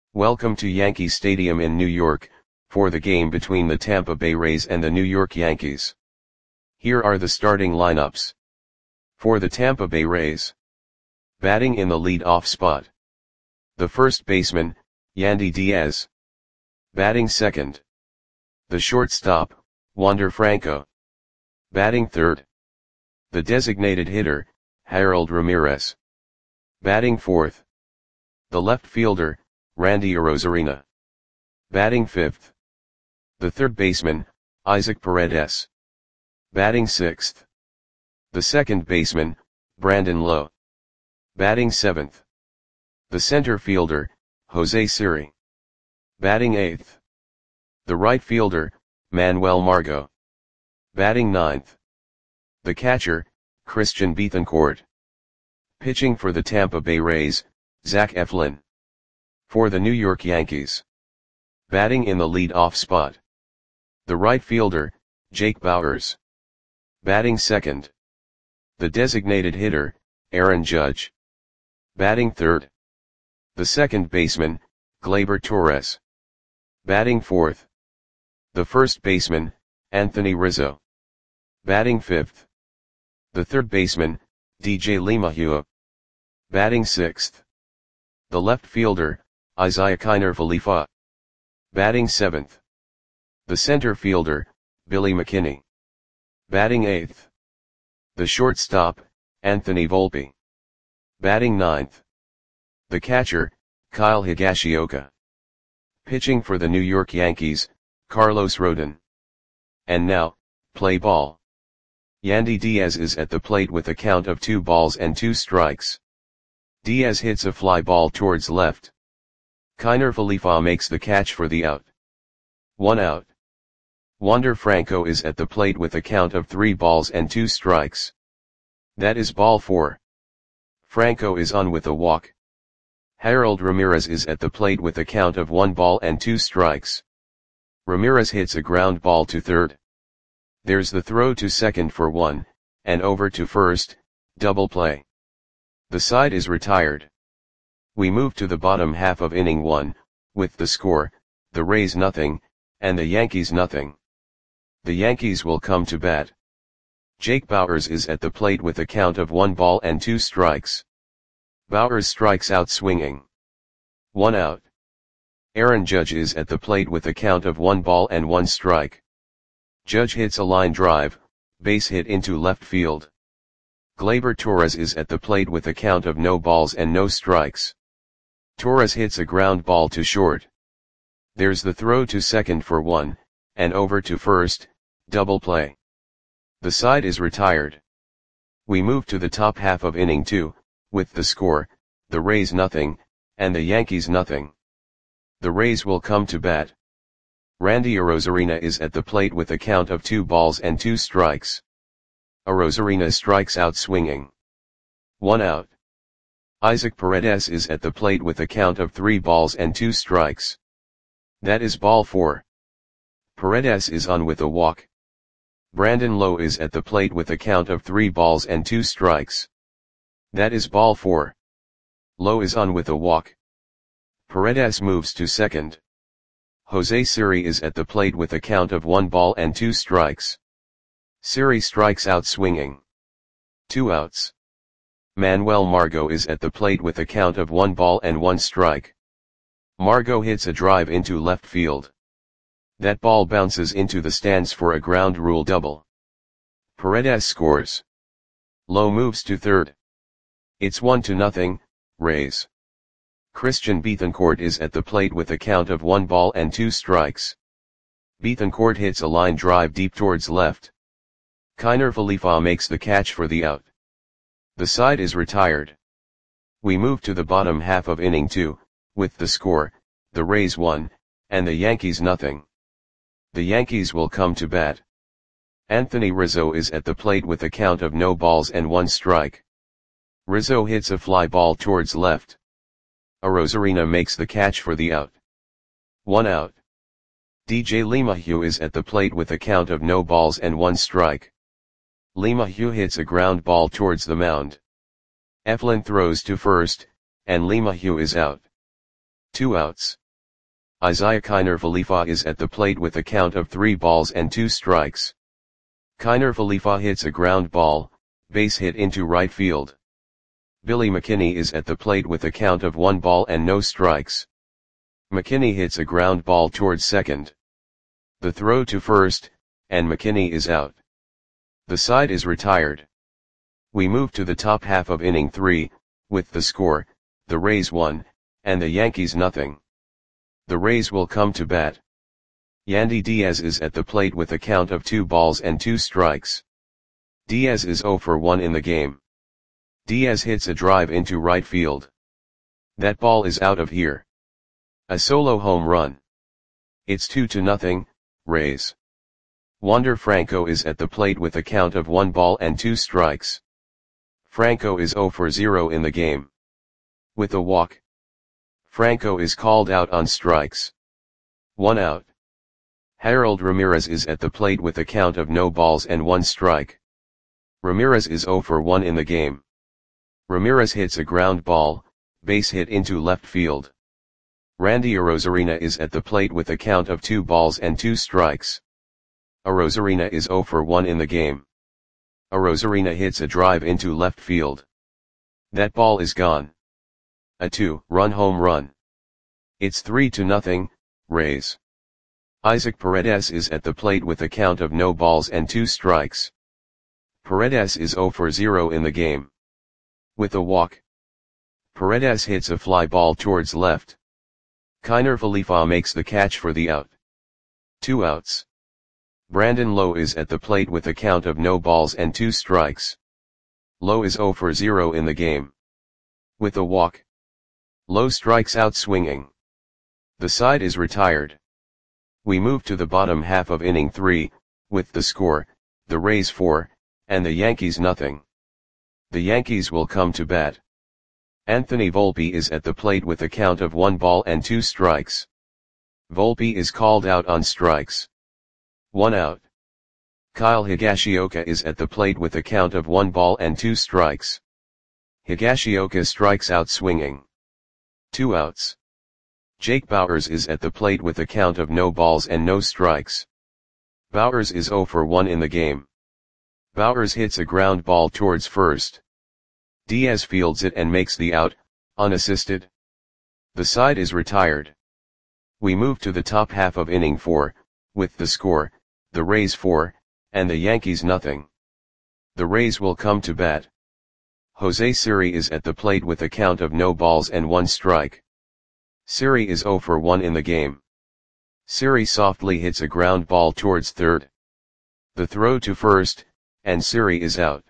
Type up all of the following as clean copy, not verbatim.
Welcome to Yankee Stadium in New York, for the game between the Tampa Bay Rays and the New York Yankees. Here are the starting lineups. For the Tampa Bay Rays. Batting in the lead-off spot. The first baseman, Yandy Diaz. Batting second. The shortstop, Wander Franco. Batting third. The designated hitter, Harold Ramirez. Batting fourth. The left fielder, Randy Arozarena. Batting fifth. The third baseman, Isaac Paredes. Batting sixth. The second baseman, Brandon Lowe. Batting seventh. The center fielder, Jose Siri. Batting eighth. The right fielder, Manuel Margot. Batting ninth. The catcher, Christian Bethancourt. Pitching for the Tampa Bay Rays, Zach Eflin. For the New York Yankees. Batting in the lead-off spot. The right fielder, Jake Bauers. Batting second. The designated hitter, Aaron Judge. Batting third. The second baseman, Gleyber Torres. Batting fourth. The first baseman, Anthony Rizzo. Batting fifth. The third baseman, DJ LeMahieu. Batting sixth. The left fielder, Isiah Kiner Falefa. Batting seventh. The center fielder, Billy McKinney. Batting eighth. The shortstop, Anthony Volpe. Batting ninth. The catcher, Kyle Higashioka. Pitching for the New York Yankees, Carlos Rodon. And now, play ball. Yandy Diaz is at the plate with a count of 2-2. Diaz hits a fly ball towards left. Kiner Falefa makes the catch for the out. 1 out. Wander Franco is at the plate with a count of 3-2. That is ball 4. Franco is on with a walk. Harold Ramirez is at the plate with a count of 1-2. Ramirez hits a ground ball to third. There's the throw to second for 1, and over to first, double play. The side is retired. We move to the bottom half of inning 1, with the score, the Rays nothing, and the Yankees nothing. The Yankees will come to bat. Jake Bauers is at the plate with a count of 1-2. Bauers strikes out swinging. 1 out. Aaron Judge is at the plate with a count of 1-1. Judge hits a line drive, base hit into left field. Gleyber Torres is at the plate with a count of no balls and no strikes. Torres hits a ground ball to short. There's the throw to second for 1, and over to first, double play. The side is retired. We move to the top half of inning 2, with the score, the Rays nothing, and the Yankees nothing. The Rays will come to bat. Randy Arozarena is at the plate with a count of 2-2. Arozarena strikes out swinging. 1 out. Isaac Paredes is at the plate with a count of 3-2. That is ball 4. Paredes is on with a walk. Brandon Lowe is at the plate with a count of 3-2. That is ball 4. Lowe is on with a walk. Paredes moves to second. Jose Siri is at the plate with a count of 1-2. Siri strikes out swinging. 2 outs. Manuel Margot is at the plate with a count of 1-1. Margot hits a drive into left field. That ball bounces into the stands for a ground rule double. Paredes scores. Lowe moves to third. It's 1-0, Rays. Christian Bethancourt is at the plate with a count of 1-2. Bethancourt hits a line drive deep towards left. Kiner Falefa makes the catch for the out. The side is retired. We move to the bottom half of inning 2, with the score, the Rays 1, and the Yankees nothing. The Yankees will come to bat. Anthony Rizzo is at the plate with a count of no balls and 1 strike. Rizzo hits a fly ball towards left. Arozarena makes the catch for the out. 1 out. DJ LeMahieu is at the plate with a count of no balls and 1 strike. LeMahieu hits a ground ball towards the mound. Eflin throws to first, and LeMahieu is out. 2 outs. Isaiah Kiner Falefa is at the plate with a count of 3 balls and 2 strikes. Kiner Falefa hits a ground ball, base hit into right field. Billy McKinney is at the plate with a count of 1 ball and no strikes. McKinney hits a ground ball towards second. The throw to first, and McKinney is out. The side is retired. We move to the top half of inning 3, with the score, the Rays 1, and the Yankees nothing. The Rays will come to bat. Yandy Diaz is at the plate with a count of 2 balls and 2 strikes. Diaz is 0 for 1 in the game. Diaz hits a drive into right field. That ball is out of here. A solo home run. It's 2-0, Rays. Wander Franco is at the plate with a count of 1 ball and 2 strikes. Franco is 0 for 0 in the game. With a walk. Franco is called out on strikes. 1 out. Harold Ramirez is at the plate with a count of no balls and 1 strike. Ramirez is 0 for 1 in the game. Ramirez hits a ground ball, base hit into left field. Randy Arozarena is at the plate with a count of 2 balls and 2 strikes. Arozarena is 0 for 1 in the game. Arozarena hits a drive into left field. That ball is gone. A 2-run home run. It's 3-0, Rays. Isaac Paredes is at the plate with a count of no balls and 2 strikes. Paredes is 0 for 0 in the game. With a walk. Paredes hits a fly ball towards left. Kiner Falefa makes the catch for the out. 2 outs. Brandon Lowe is at the plate with a count of no balls and 2 strikes. Lowe is 0 for 0 in the game. With a walk. Lowe strikes out swinging. The side is retired. We move to the bottom half of inning 3, with the score, the Rays 4, and the Yankees nothing. The Yankees will come to bat. Anthony Volpe is at the plate with a count of 1 ball and 2 strikes. Volpe is called out on strikes. 1 out. Kyle Higashioka is at the plate with a count of 1 ball and 2 strikes. Higashioka strikes out swinging. 2 outs. Jake Bauers is at the plate with a count of no balls and no strikes. Bauers is 0 for 1 in the game. Bauers hits a ground ball towards first. Diaz fields it and makes the out, unassisted. The side is retired. We move to the top half of inning 4, with the score, the Rays 4, and the Yankees nothing. The Rays will come to bat. Jose Siri is at the plate with a count of no balls and 1 strike. Siri is 0 for 1 in the game. Siri softly hits a ground ball towards third. The throw to first, and Siri is out.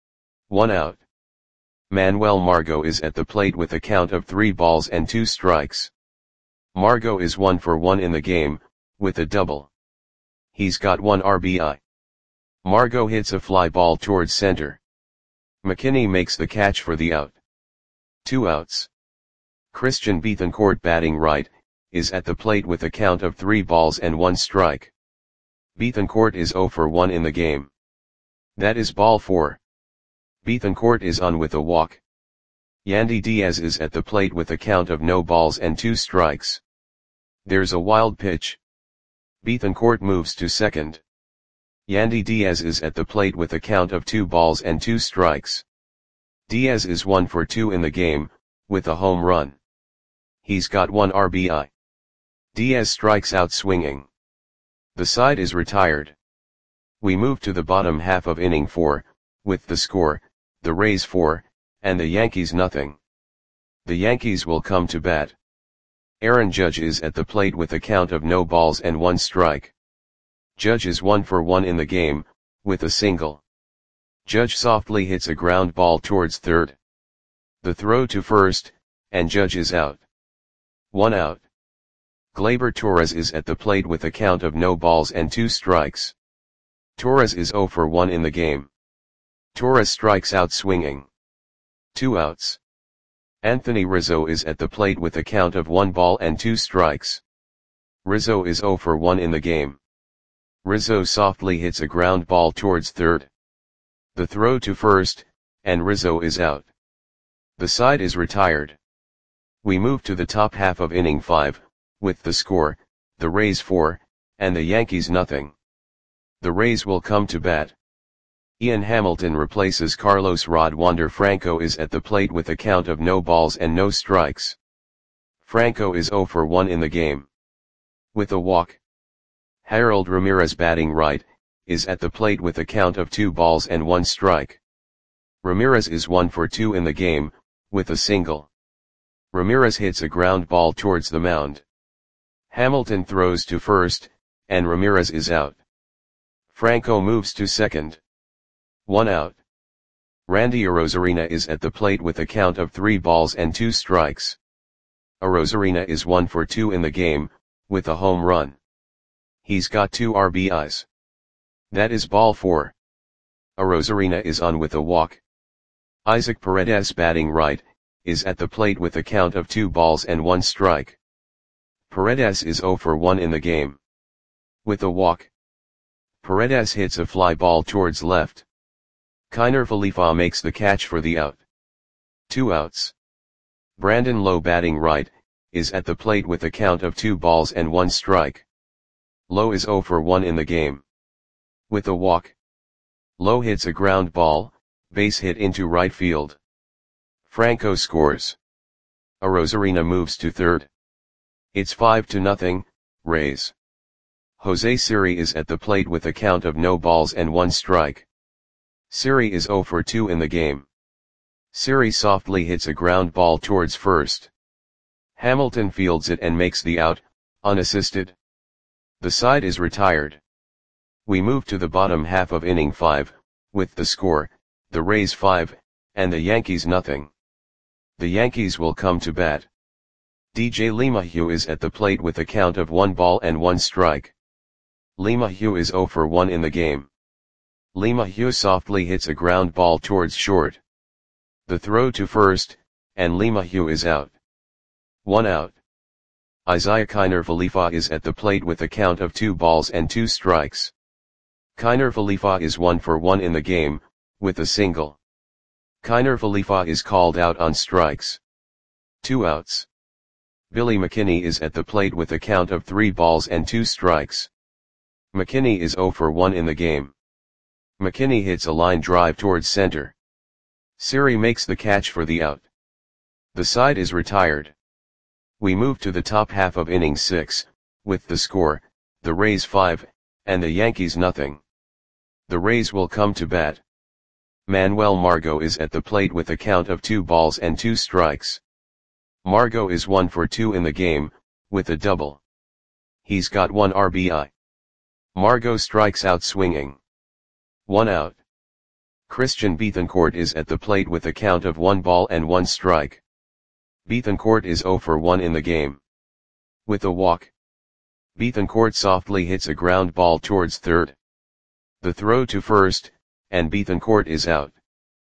1 out. Manuel Margot is at the plate with a count of 3 balls and 2 strikes. Margot is 1 for 1 in the game, with a double. He's got 1 RBI. Margot hits a fly ball towards center. McKinney makes the catch for the out. 2 outs. Christian Bethancourt batting right, is at the plate with a count of 3 balls and 1 strike. Bethancourt is 0 for 1 in the game. That is ball 4. Bethancourt is on with a walk. Yandy Diaz is at the plate with a count of no balls and 2 strikes. There's a wild pitch. Bethancourt moves to second. Yandy Diaz is at the plate with a count of 2 balls and 2 strikes. Diaz is 1 for 2 in the game, with a home run. He's got 1 RBI. Diaz strikes out swinging. The side is retired. We move to the bottom half of inning 4, with the score, the Rays 4, and the Yankees nothing. The Yankees will come to bat. Aaron Judge is at the plate with a count of no balls and 1 strike. Judge is 1 for 1 in the game, with a single. Judge softly hits a ground ball towards third. The throw to first, and Judge is out. 1 out. Gleyber Torres is at the plate with a count of no balls and 2 strikes. Torres is 0 for 1 in the game. Torres strikes out swinging. 2 outs. Anthony Rizzo is at the plate with a count of 1 ball and 2 strikes. Rizzo is 0 for 1 in the game. Rizzo softly hits a ground ball towards third. The throw to first, and Rizzo is out. The side is retired. We move to the top half of inning 5, with the score, the Rays 4, and the Yankees nothing. The Rays will come to bat. Ian Hamilton replaces Carlos Rod. Wander Franco is at the plate with a count of no balls and no strikes. Franco is 0 for 1 in the game. With a walk. Harold Ramirez, batting right, is at the plate with a count of 2 balls and 1 strike. Ramirez is 1 for 2 in the game, with a single. Ramirez hits a ground ball towards the mound. Hamilton throws to first, and Ramirez is out. Franco moves to second. 1 out. Randy Arozarena is at the plate with a count of 3 balls and 2 strikes. Arozarena is 1 for 2 in the game, with a home run. He's got 2 RBIs. That is ball 4. Arozarena is on with a walk. Isaac Paredes, batting right, is at the plate with a count of 2 balls and 1 strike. Paredes is 0 for 1 in the game. With a walk. Paredes hits a fly ball towards left. Kiner Falefa makes the catch for the out. 2 outs. Brandon Lowe, batting right, is at the plate with a count of 2 balls and 1 strike. Lowe is 0 for 1 in the game. With a walk. Lowe hits a ground ball, base hit into right field. Franco scores. Arozarena moves to third. It's 5-0, Rays. Jose Siri is at the plate with a count of no balls and 1 strike. Siri is 0 for 2 in the game. Siri softly hits a ground ball towards first. Hamilton fields it and makes the out, unassisted. The side is retired. We move to the bottom half of inning 5, with the score, the Rays 5, and the Yankees nothing. The Yankees will come to bat. DJ LeMahieu is at the plate with a count of 1 ball and 1 strike. LeMahieu is 0 for 1 in the game. LeMahieu softly hits a ground ball towards short. The throw to first, and LeMahieu is out. 1 out. Isiah Kiner Falefa is at the plate with a count of 2 balls and 2 strikes. Kiner Falefa is 1 for 1 in the game, with a single. Kiner Falefa is called out on strikes. 2 outs. Billy McKinney is at the plate with a count of 3 balls and 2 strikes. McKinney is 0 for 1 in the game. McKinney hits a line drive towards center. Siri makes the catch for the out. The side is retired. We move to the top half of inning 6, with the score, the Rays 5, and the Yankees nothing. The Rays will come to bat. Manuel Margot is at the plate with a count of 2 balls and 2 strikes. Margot is 1 for 2 in the game, with a double. He's got 1 RBI. Margot strikes out swinging. 1 out. Christian Bethancourt is at the plate with a count of 1 ball and 1 strike. Bethancourt is 0 for 1 in the game. With a walk. Bethancourt softly hits a ground ball towards third. The throw to first, and Bethancourt is out.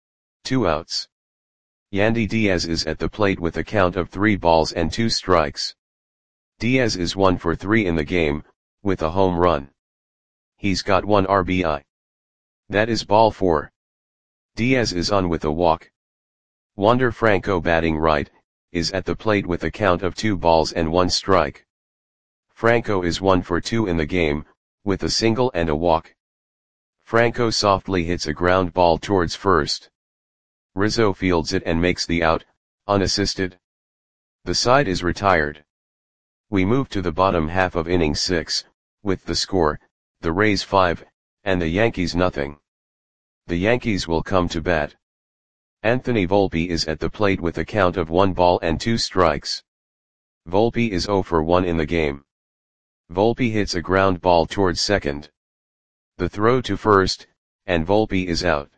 2 outs. Yandy Diaz is at the plate with a count of 3 balls and 2 strikes. Diaz is 1 for 3 in the game, with a home run. He's got 1 RBI. That is ball 4. Diaz is on with a walk. Wander Franco, batting right, is at the plate with a count of 2 balls and 1 strike. Franco is 1 for 2 in the game, with a single and a walk. Franco softly hits a ground ball towards first. Rizzo fields it and makes the out, unassisted. The side is retired. We move to the bottom half of inning 6, with the score, the Rays 5, and the Yankees nothing. The Yankees will come to bat. Anthony Volpe is at the plate with a count of 1 ball and 2 strikes. Volpe is 0 for 1 in the game. Volpe hits a ground ball towards second. The throw to first, and Volpe is out.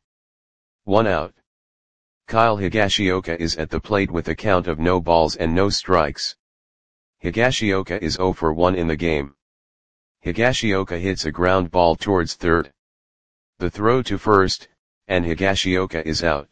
1 out. Kyle Higashioka is at the plate with a count of no balls and no strikes. Higashioka is 0 for 1 in the game. Higashioka hits a ground ball towards third. The throw to first, and Higashioka is out.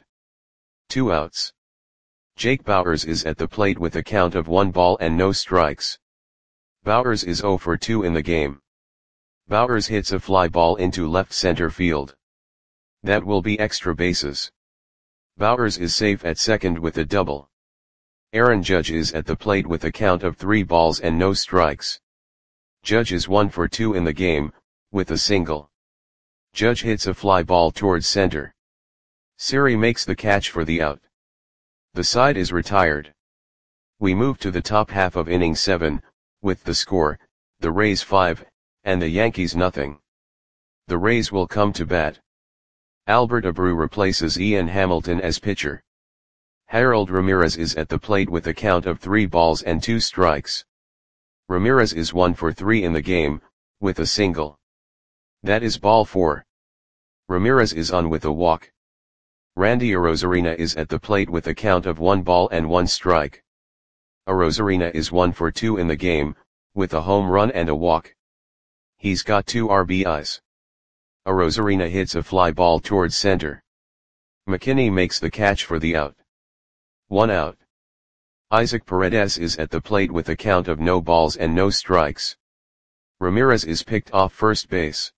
2 outs. Jake Bauers is at the plate with a count of 1 ball and no strikes. Bauers is 0 for 2 in the game. Bauers hits a fly ball into left center field. That will be extra bases. Bauers is safe at second with a double. Aaron Judge is at the plate with a count of 3 balls and no strikes. Judge is 1 for 2 in the game, with a single. Judge hits a fly ball towards center. Siri makes the catch for the out. The side is retired. We move to the top half of inning 7, with the score, the Rays 5, and the Yankees nothing. The Rays will come to bat. Albert Abreu replaces Ian Hamilton as pitcher. Harold Ramirez is at the plate with a count of 3 balls and 2 strikes. Ramirez is 1 for 3 in the game, with a single. That is ball 4. Ramirez is on with a walk. Randy Arozarena is at the plate with a count of 1 ball and 1 strike. Arozarena is 1 for 2 in the game, with a home run and a walk. He's got 2 RBIs. Arozarena hits a fly ball towards center. McKinney makes the catch for the out. 1 out. Isaac Paredes is at the plate with a count of no balls and no strikes. Ramirez is picked off first base.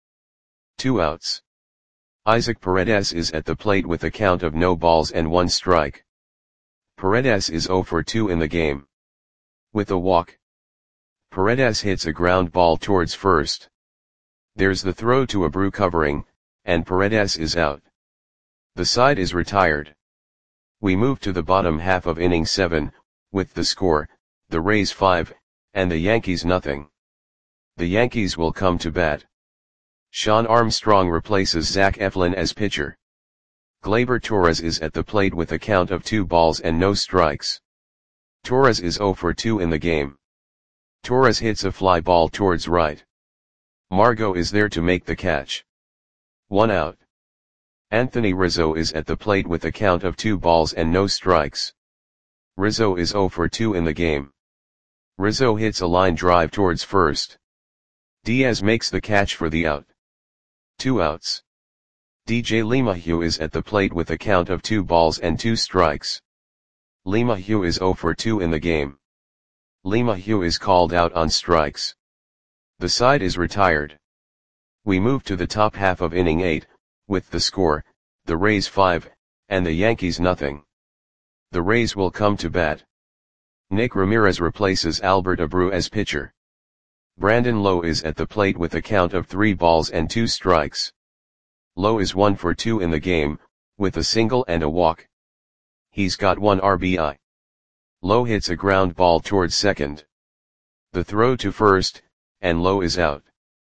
2 outs. Isaac Paredes is at the plate with a count of no balls and 1 strike. Paredes is 0 for 2 in the game. With a walk. Paredes hits a ground ball towards first. There's the throw to Abreu covering, and Paredes is out. The side is retired. We move to the bottom half of inning 7, with the score, the Rays 5, and the Yankees nothing. The Yankees will come to bat. Sean Armstrong replaces Zach Eflin as pitcher. Gleyber Torres is at the plate with a count of 2 balls and no strikes. Torres is 0 for 2 in the game. Torres hits a fly ball towards right. Margot is there to make the catch. 1 out. Anthony Rizzo is at the plate with a count of 2 balls and no strikes. Rizzo is 0 for 2 in the game. Rizzo hits a line drive towards first. Diaz makes the catch for the out. 2 outs. DJ LeMahieu is at the plate with a count of 2 balls and 2 strikes. LeMahieu is 0 for 2 in the game. LeMahieu is called out on strikes. The side is retired. We move to the top half of inning 8, with the score, the Rays 5, and the Yankees nothing. The Rays will come to bat. Nick Ramirez replaces Albert Abreu as pitcher. Brandon Lowe is at the plate with a count of 3 balls and 2 strikes. Lowe is 1 for 2 in the game, with a single and a walk. He's got 1 RBI. Lowe hits a ground ball towards second. The throw to first, and Lowe is out.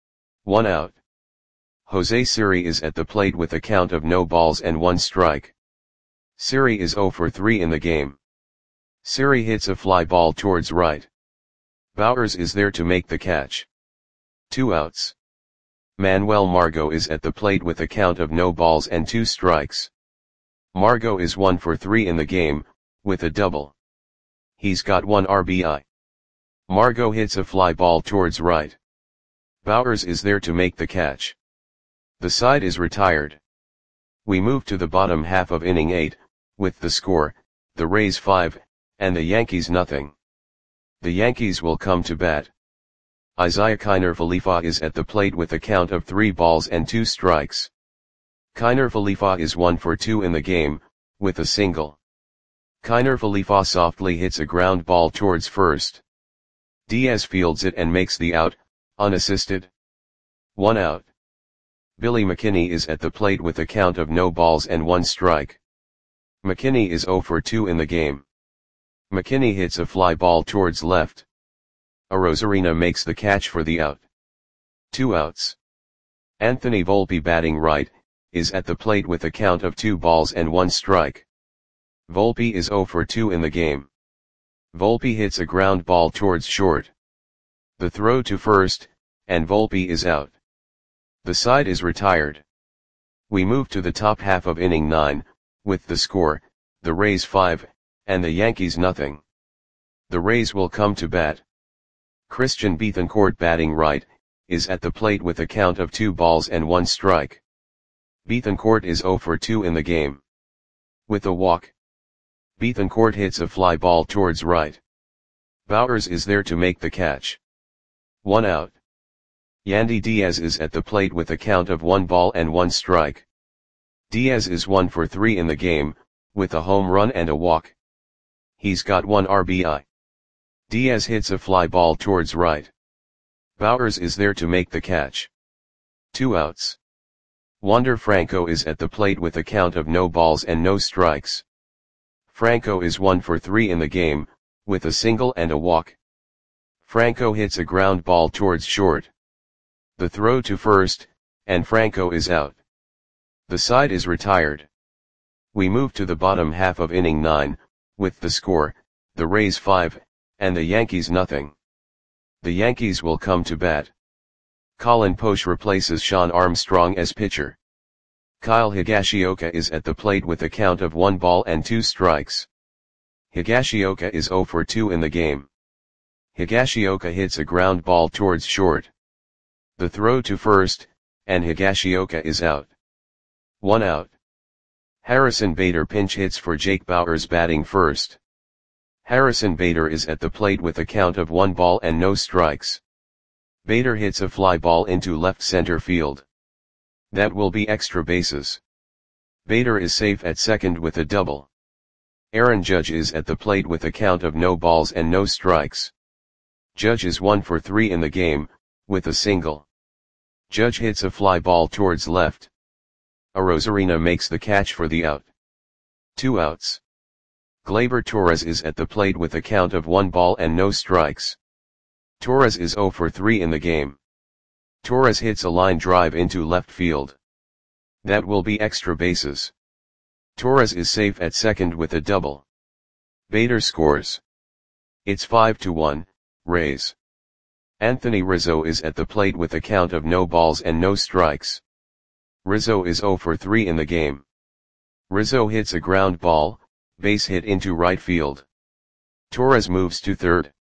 1 out. Jose Siri is at the plate with a count of no balls and 1 strike. Siri is 0 for 3 in the game. Siri hits a fly ball towards right. Bowers is there to make the catch. 2 outs. Manuel Margot is at the plate with a count of no balls and 2 strikes. Margot is 1 for 3 in the game, with a double. He's got 1 RBI. Margot hits a fly ball towards right. Bowers is there to make the catch. The side is retired. We move to the bottom half of inning 8, with the score, the Rays 5, and the Yankees nothing. The Yankees will come to bat. Isaiah Kiner Falefa is at the plate with a count of 3 balls and 2 strikes. Kiner Falefa is 1 for 2 in the game, with a single. Kiner Falefa softly hits a ground ball towards first. Diaz fields it and makes the out, unassisted. 1 out. Billy McKinney is at the plate with a count of no balls and 1 strike. McKinney is 0 for 2 in the game. McKinney hits a fly ball towards left. Arozarena makes the catch for the out. 2 outs. Anthony Volpe batting right, is at the plate with a count of 2 balls and 1 strike. Volpe is 0 for 2 in the game. Volpe hits a ground ball towards short. The throw to first, and Volpe is out. The side is retired. We move to the top half of inning 9, with the score, the Rays 5, and the Yankees nothing. The Rays will come to bat. Christian Bethancourt batting right, is at the plate with a count of 2 balls and 1 strike. Bethancourt is 0 for 2 in the game. With a walk. Bethancourt hits a fly ball towards right. Bowers is there to make the catch. 1 out. Yandy Diaz is at the plate with a count of 1 ball and 1 strike. Diaz is 1 for 3 in the game, with a home run and a walk. he's got 1 RBI. Diaz hits a fly ball towards right. Bowers is there to make the catch. 2 outs. Wander Franco is at the plate with a count of no balls and no strikes. Franco is 1 for 3 in the game, with a single and a walk. Franco hits a ground ball towards short. The throw to first, and Franco is out. The side is retired. We move to the bottom half of inning 9, with the score, the Rays 5, and the Yankees nothing. The Yankees will come to bat. Colin Poche replaces Sean Armstrong as pitcher. Kyle Higashioka is at the plate with a count of 1 ball and 2 strikes. Higashioka is 0 for 2 in the game. Higashioka hits a ground ball towards short. The throw to first, and Higashioka is out. 1 out. Harrison Bader pinch hits for Jake Bauers batting first. Harrison Bader is at the plate with a count of 1 ball and no strikes. Bader hits a fly ball into left center field. That will be extra bases. Bader is safe at second with a double. Aaron Judge is at the plate with a count of no balls and no strikes. Judge is 1 for 3 in the game, with a single. Judge hits a fly ball towards left. Arozarena makes the catch for the out. 2 outs. Gleyber Torres is at the plate with a count of 1 ball and no strikes. Torres is 0 for 3 in the game. Torres hits a line drive into left field. That will be extra bases. Torres is safe at second with a double. Bader scores. It's 5-1, Rays. Anthony Rizzo is at the plate with a count of no balls and no strikes. Rizzo is 0 for 3 in the game. Rizzo hits a ground ball, base hit into right field. Torres moves to third.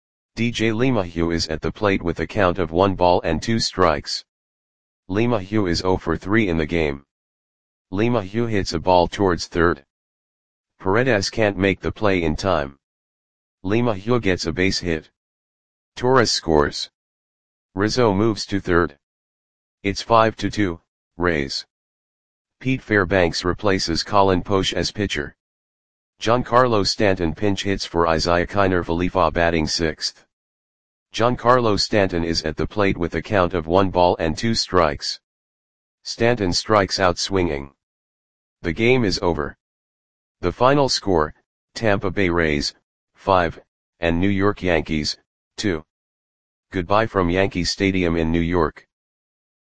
DJ LeMahieu is at the plate with a count of 1 ball and 2 strikes. LeMahieu is 0 for 3 in the game. LeMahieu hits a ball towards third. Paredes can't make the play in time. LeMahieu gets a base hit. Torres scores. Rizzo moves to third. It's 5-2, Rays. Pete Fairbanks replaces Colin Poche as pitcher. Giancarlo Stanton pinch hits for Isaiah Kiner Falefa batting sixth. Giancarlo Stanton is at the plate with a count of 1 ball and 2 strikes. Stanton strikes out swinging. The game is over. The final score, Tampa Bay Rays, 5, and New York Yankees, 2. Goodbye from Yankee Stadium in New York.